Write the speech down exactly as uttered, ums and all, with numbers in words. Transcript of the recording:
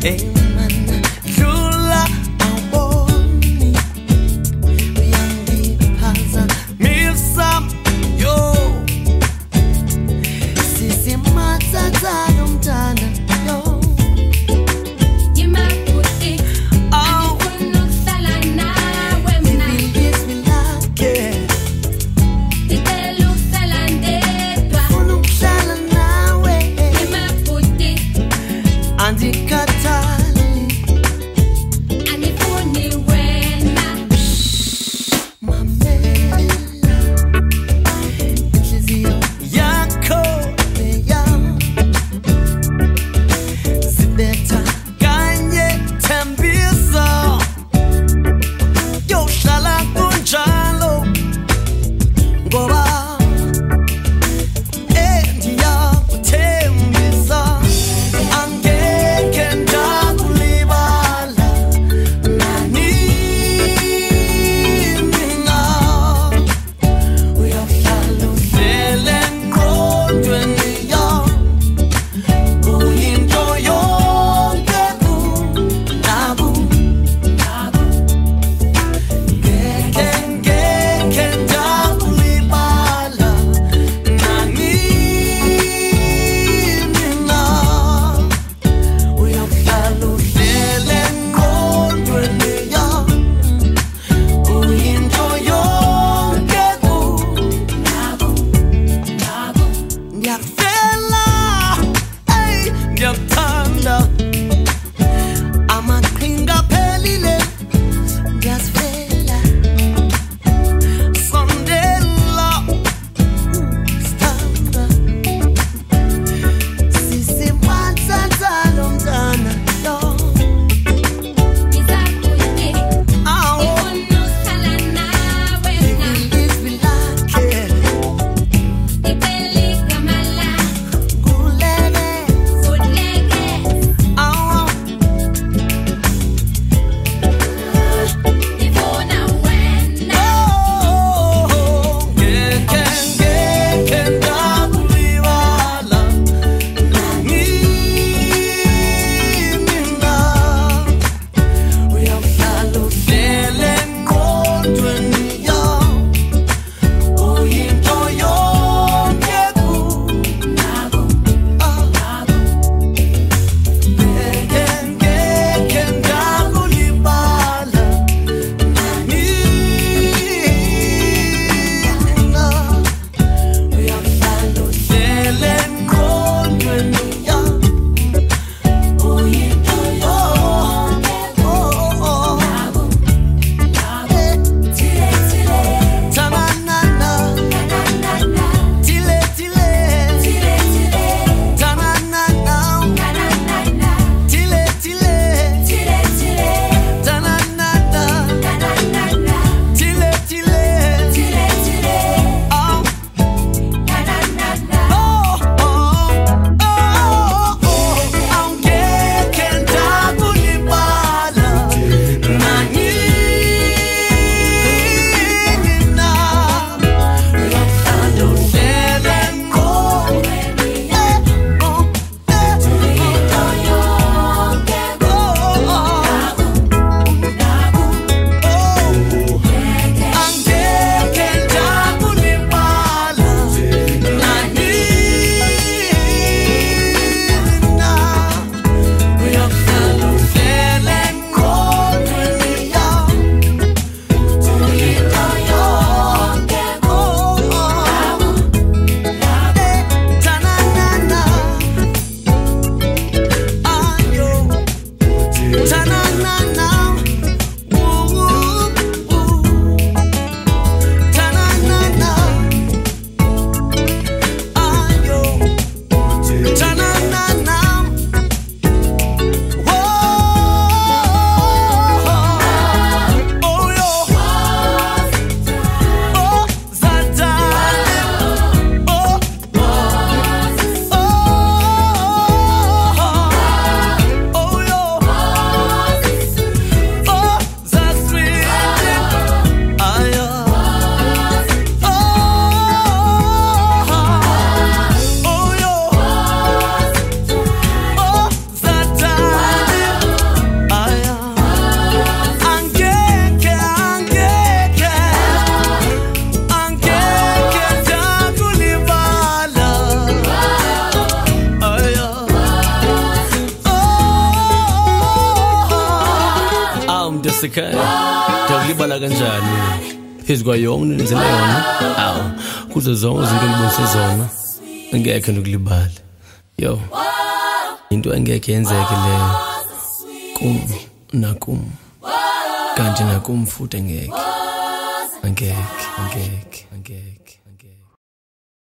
Amen. True love, I want me. Young people, me some yo. Sisi matata dumtana yo. You might put it. Oh, And you couldn't sell now when me I. feel this me like it. Te te lo salande toi. Unu shala nawe. You might put it. Andi katal. wasekhaya ngiyakulibala kanjani phezu kwayonke nenzela yona awu kuzo zonke izinto engibonise zona angeke nokulibala yo into angeke yenzeke leyo kum nakum kanti nakum futhi angeke angeke angeke angeke